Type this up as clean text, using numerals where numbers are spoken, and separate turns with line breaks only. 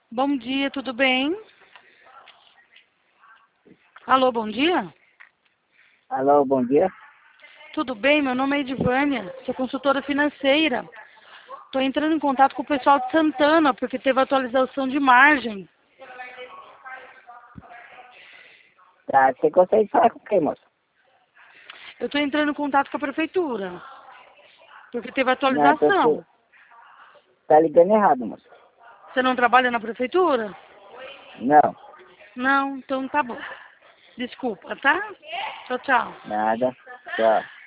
Bom dia, tudo bem? Alô, bom dia?
Alô, bom dia.
Tudo bem? Meu nome é Edvânia, sou consultora financeira. Estou entrando em contato com o pessoal de Santana, porque teve atualização de margem.
Tá, você consegue falar com quem, moço?
Eu estou entrando em contato com a prefeitura, porque teve
Não, então você
atualização.
tá ligando errado, moço.
Você não trabalha na prefeitura?
Não,
Não, então tá bom. Desculpa, tá? Tchau, tchau.
nada. Tchau.